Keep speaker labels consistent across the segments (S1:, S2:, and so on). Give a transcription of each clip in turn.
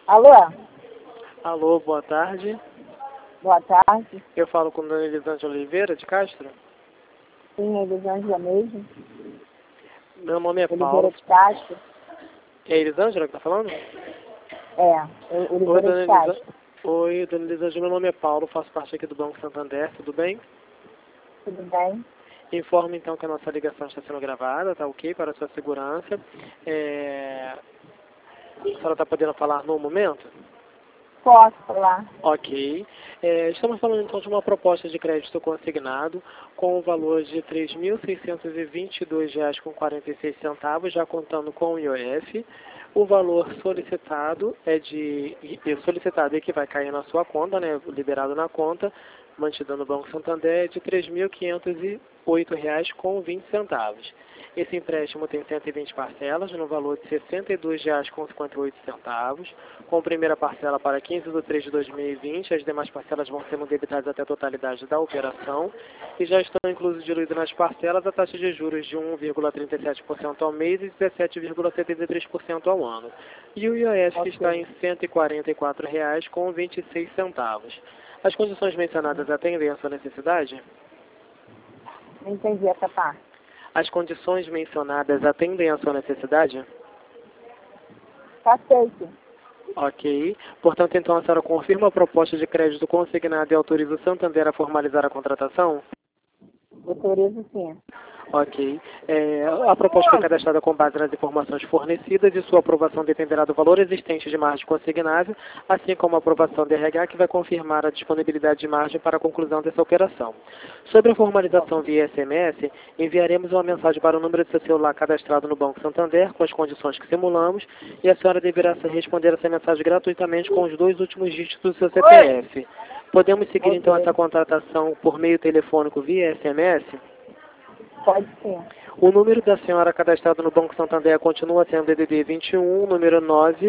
S1: Alô?
S2: Alô, boa tarde.
S1: Boa tarde.
S2: Eu falo com Dona Elisângela Oliveira, de Castro.
S1: Sim, Elisângela mesmo.
S2: Meu nome é
S1: Oliveira
S2: Paulo.
S1: de Castro.
S2: É a Elisângela que tá falando?
S1: Oliveira de Castro.
S2: Oi, Dona Elisângela, meu nome é Paulo, faço parte aqui do Banco Santander, tudo bem?
S1: Tudo bem?
S2: Informo então que a nossa ligação está sendo gravada, tá ok? Para a sua segurança. A senhora está podendo falar no momento?
S1: Posso falar?
S2: Ok. Estamos falando então de uma proposta de crédito consignado com o valor de R$ 3.622,46, já contando com o IOF. O valor solicitado e que vai cair na sua conta, né, liberado na conta, mantido no Banco Santander, é de R$ 3.508,20. Esse empréstimo tem 120 parcelas, no valor de R$ 62,58, com primeira parcela para 15/3/2020, as demais parcelas vão ser debitadas até a totalidade da operação, e já estão inclusos diluídos nas parcelas a taxa de juros de 1,37% ao mês e 17,73% ao ano. E o IOF está em R$ 144,26. As condições mencionadas atendem à sua necessidade?
S1: Não entendi essa parte.
S2: As condições mencionadas atendem à sua necessidade?
S1: Aceito.
S2: Ok. Portanto, então a senhora confirma a proposta de crédito consignado e autoriza o Santander a formalizar a contratação?
S1: Autorizo sim.
S2: Ok. A proposta foi cadastrada com base nas informações fornecidas e sua aprovação dependerá do valor existente de margem consignável, assim como a aprovação do RH, que vai confirmar a disponibilidade de margem para a conclusão dessa operação. Sobre a formalização via SMS, enviaremos uma mensagem para o número de seu celular cadastrado no Banco Santander, com as condições que simulamos, e a senhora deverá responder essa mensagem gratuitamente com os 2 últimos dígitos do seu CPF. Podemos seguir então essa contratação por meio telefônico via SMS?
S1: Pode sim.
S2: O número da senhora cadastrado no Banco Santander continua sendo DDD 21, número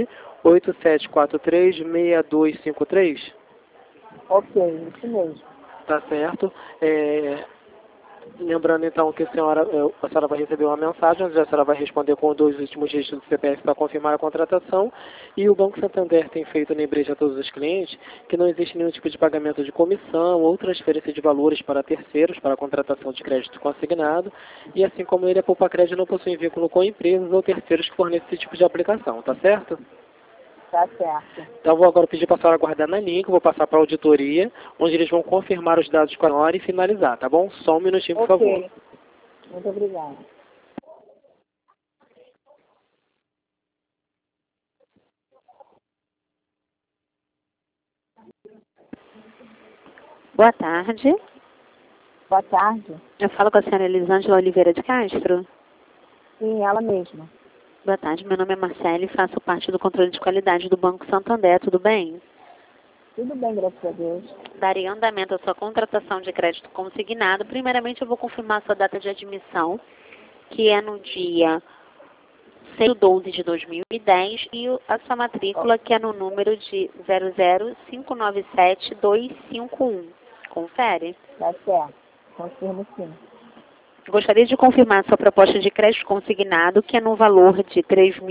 S2: 987436253?
S1: Ok, isso mesmo.
S2: Tá certo. Lembrando então que a senhora vai receber uma mensagem, onde a senhora vai responder com os 2 últimos dígitos do CPF para confirmar a contratação. E o Banco Santander tem feito lembrete a todos os clientes que não existe nenhum tipo de pagamento de comissão ou transferência de valores para terceiros para a contratação de crédito consignado. E assim como ele, a Poupa Crédito não possui vínculo com empresas ou terceiros que fornecem esse tipo de aplicação, tá certo?
S1: Tá certo.
S2: Então vou agora pedir para a senhora aguardar na linha, que eu vou passar para a auditoria, onde eles vão confirmar os dados com a senhora e finalizar, tá bom? Só um minutinho, por favor.
S1: Muito obrigada.
S3: Boa tarde.
S1: Boa tarde.
S3: Eu falo com a senhora Elisângela Oliveira de Castro.
S1: Sim, ela mesma.
S3: Boa tarde, meu nome é Marcele e faço parte do controle de qualidade do Banco Santander, tudo bem?
S1: Tudo bem, graças a Deus.
S3: Daria andamento à sua contratação de crédito consignado. Primeiramente, eu vou confirmar a sua data de admissão, que é no dia 6/12/2010, e a sua matrícula, que é no número de 00597-251. Confere?
S1: Tá certo. Confirmo sim.
S3: Gostaria de confirmar a sua proposta de crédito consignado, que é no valor de R$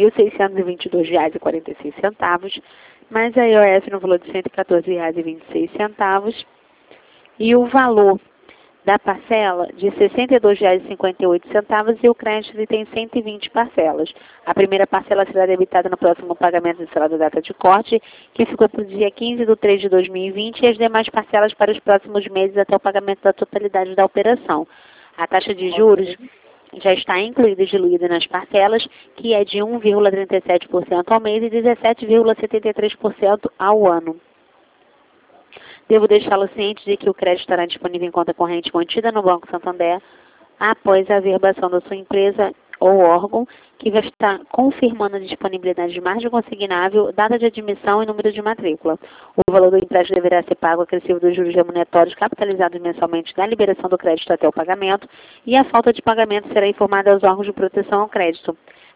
S3: 3.622,46, mais a IOF no valor de R$ 114,26, e o valor da parcela de R$ 62,58, e o crédito ele tem 120 parcelas. A primeira parcela será debitada no próximo pagamento de salário da data de corte, que ficou para o dia 15/3/2020, e as demais parcelas para os próximos meses até o pagamento da totalidade da operação. A taxa de juros já está incluída e diluída nas parcelas, que é de 1,37% ao mês e 17,73% ao ano. Devo deixá-lo ciente de que o crédito estará disponível em conta corrente mantida no Banco Santander após a averbação da sua empresa ou órgão, que vai estar confirmando a disponibilidade de margem consignável, data de admissão e número de matrícula. O valor do empréstimo deverá ser pago acrescido dos juros remuneratórios capitalizados mensalmente na liberação do crédito até o pagamento, e a falta de pagamento será informada aos órgãos de proteção ao crédito.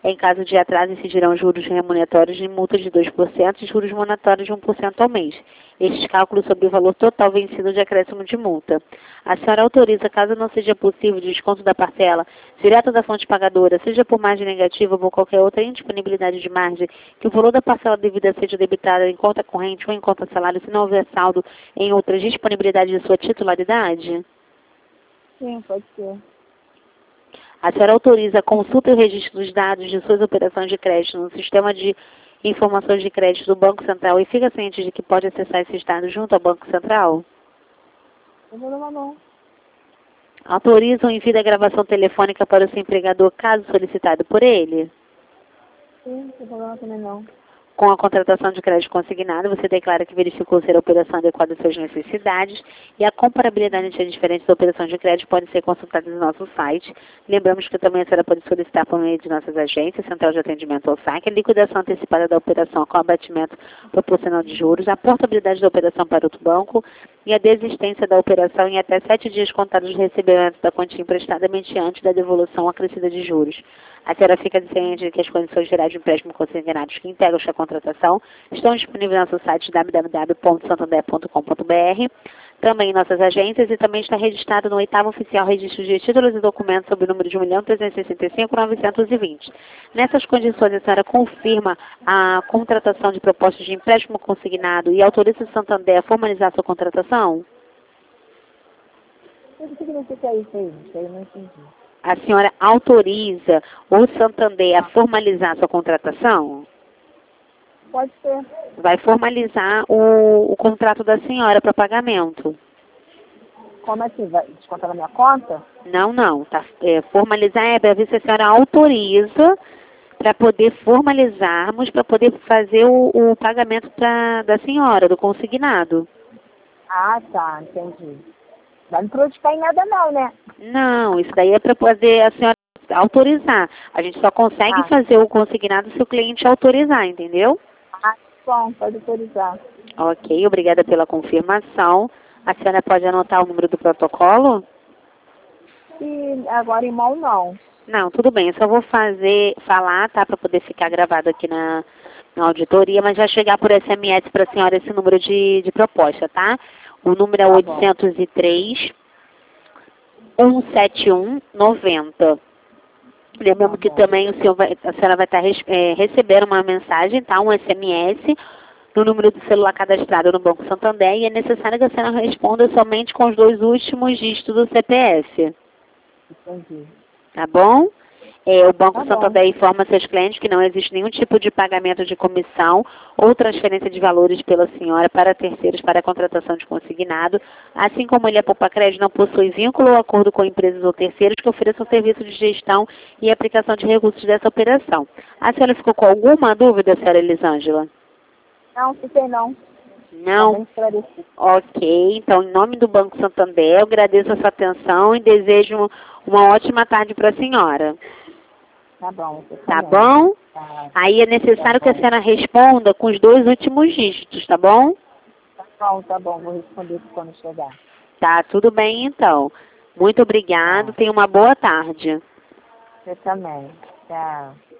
S3: Em caso de atraso, incidirão juros remuneratórios de multa de 2% e juros monetários de 1% ao mês. Estes cálculos sobre o valor total vencido de acréscimo de multa. A senhora autoriza, caso não seja possível, o desconto da parcela direta da fonte pagadora, seja por margem negativa ou por qualquer outra indisponibilidade de margem, que o valor da parcela devida seja debitada em conta corrente ou em conta salário, se não houver saldo em outra disponibilidade de sua titularidade?
S1: Sim, pode ser.
S3: A senhora autoriza a consulta e o registro dos dados de suas operações de crédito no sistema de informações de crédito do Banco Central e fica ciente de que pode acessar esses dados junto ao Banco Central?
S1: Não tem problema não.
S3: Autoriza o envio da gravação telefônica para o seu empregador, caso solicitado por ele?
S1: Sim, não tem problema também não.
S3: Com a contratação de crédito consignado, você declara que verificou ser a operação adequada às suas necessidades e a comparabilidade entre as diferentes operações de crédito pode ser consultada no nosso site. Lembramos que também a senhora pode solicitar por meio de nossas agências, Central de Atendimento ao SAC, a liquidação antecipada da operação com abatimento proporcional de juros, a portabilidade da operação para outro banco e a desistência da operação em até 7 dias contados de recebimento da quantia emprestada mediante da devolução acrescida de juros. A senhora fica ciente de que as condições gerais de empréstimo consignados que integram esta contratação estão disponíveis no nosso site www.santander.com.br, também em nossas agências e também está registrado no 8º Oficial Registro de Títulos e Documentos sob o número de 1.365.920. Nessas condições, a senhora confirma a contratação de propostas de empréstimo consignado e autoriza o Santander a formalizar sua contratação?
S1: O que significa isso aí? Isso aí eu não entendi.
S3: A senhora autoriza o Santander a formalizar sua contratação?
S1: Pode ser.
S3: Vai formalizar o contrato da senhora para pagamento.
S1: Como assim? Vai descontar na minha conta?
S3: Não. Formalizar é para ver se a senhora autoriza para poder formalizarmos, para poder fazer o pagamento da senhora, do consignado.
S1: Ah, tá, entendi. Vai me prejudicar em nada não, né?
S3: Não, isso daí é para poder a senhora autorizar. A gente só consegue fazer o consignado se o cliente autorizar, entendeu?
S1: Ah, bom, pode autorizar.
S3: Ok, obrigada pela confirmação. A senhora pode anotar o número do protocolo?
S1: E agora em mão não.
S3: Não, tudo bem. Eu só vou falar, tá? Para poder ficar gravado aqui na auditoria, mas vai chegar por SMS para a senhora esse número de proposta, tá? O número é 803 171 90. Lembrando que também a senhora vai estar recebendo uma mensagem, tá? Um SMS no número do celular cadastrado no Banco Santander e é necessário que a senhora responda somente com os 2 últimos dígitos do CPF.
S1: Entendi.
S3: Tá bom? O Banco Santander informa seus clientes que não existe nenhum tipo de pagamento de comissão ou transferência de valores pela senhora para terceiros para a contratação de consignado, assim como ele, a Poupa Crédito, não possui vínculo ou acordo com empresas ou terceiros que ofereçam serviço de gestão e aplicação de recursos dessa operação. A senhora ficou com alguma dúvida, senhora Elisângela?
S1: Não, fiquei não.
S3: Não?
S1: Tá bem esclarecido.
S3: Ok, então em nome do Banco Santander, eu agradeço a sua atenção e desejo uma ótima tarde para a senhora.
S1: Tá bom. Você
S3: Tá
S1: também.
S3: bom?
S1: Tá.
S3: Aí é necessário que a senhora responda com os 2 últimos dígitos, tá bom?
S1: Tá bom. Vou responder quando chegar.
S3: Tá, tudo bem então. Muito obrigado, tenha uma boa tarde.
S1: Você também. Tchau.